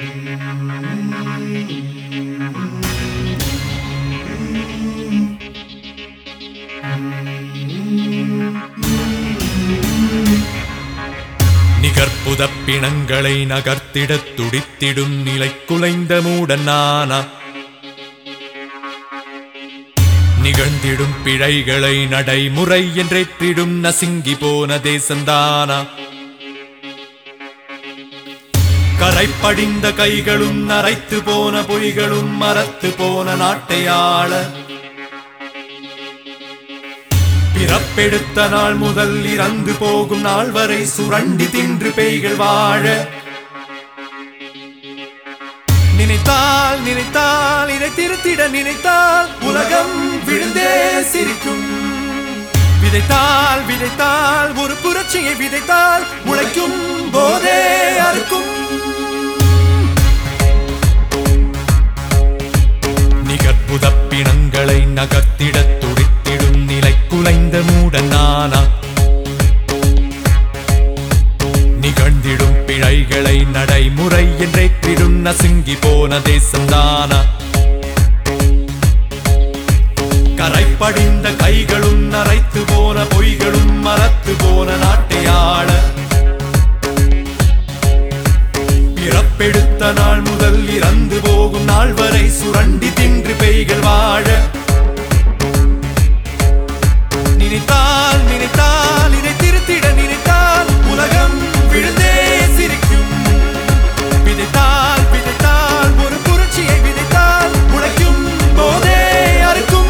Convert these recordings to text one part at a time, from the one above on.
நிகர்ப்புதப் பிணங்களை நகர்த்திடத் துடித்திடும் நிலை குலைந்த மூடனானா நிகழ்ந்திடும் பிழைகளை நடைமுறை என்றேற்றிடும் நசுங்கி போன தேசந்தானா கரைப்படிந்த கைகளும் நரைத்து போன பொய்களும் மரத்து போன நாட்டையாள பிறப்பெடுத்த நாள் முதல் இறந்து போகும் நாள் வரை சுரண்டி தின்று பேய்கள் வாழ நினைத்தால் நினைத்தால் இதை திருத்திட நினைத்தால் உலகம் விழுந்தே சிரிக்கும் விதைத்தால் விதைத்தால் ஒரு புரட்சியை விதைத்தால் உழைக்கும் போதே அறுக்கும் நிகர்ப்புதப் பிணங்களை நகர்த்திடத் துடித்திடும் நிலை குலைந்த மூடனானா நிகழ்ந்திடும் பிழைகளை நடைமுறை என்றேற்றிடும் நசுங்கி போன தேசந்தானா கரைப்படிந்த கைகளும் நரைத்து போன பொய்களும் மரத்து போன நாட்டையாள பிறப்பெடுத்த நாள் முதல் இறந்து போகும் நாள் வரை சுரண்டி தின்று பேய்கள் வாழ நினைத்தால் நினைத்தால் இதை திருத்திட நினைத்தால் உலகம் விழுந்தே சிரிக்கும் விதைத்தால் விதைத்தால் ஒரு புரட்சியை விதைத்தால் உழைக்கும் போதே அறுக்கும்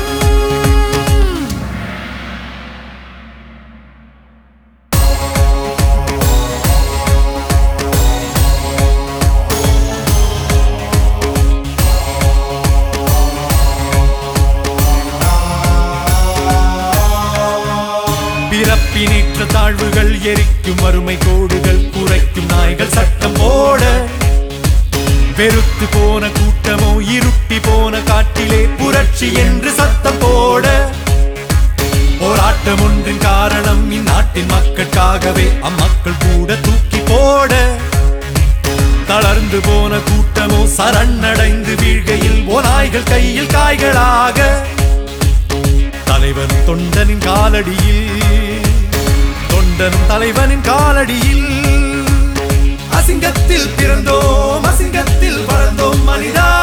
பிறப்பினேற்ற தாழ்வுகள் எரிக்கும் வறுமை கோடுகள் குறைக்கும் நாய்கள் சட்டம் போட வெறுத்து போன கூட்டமோ இருட்டி போன காட்டிலே புரட்சி என்று சத்தம் போட போராட்டம் ஒன்றின் காரணம் இந்நாட்டின் மக்களுக்காகவே அம்மக்கள் கூட தூக்கி போட தளர்ந்து போன கூட்டமோ சரணடைந்து வீழ்கையில் ஓநாய்கள் கையில் காய்களாக தலைவன் தொண்டனின் காலடியில் தொண்டனும் தலைவனின் காலடியில் அசிங்கத்தில் பிறந்தோம் அசிங்கத்தில் வளர்ந்தோம் மனிதா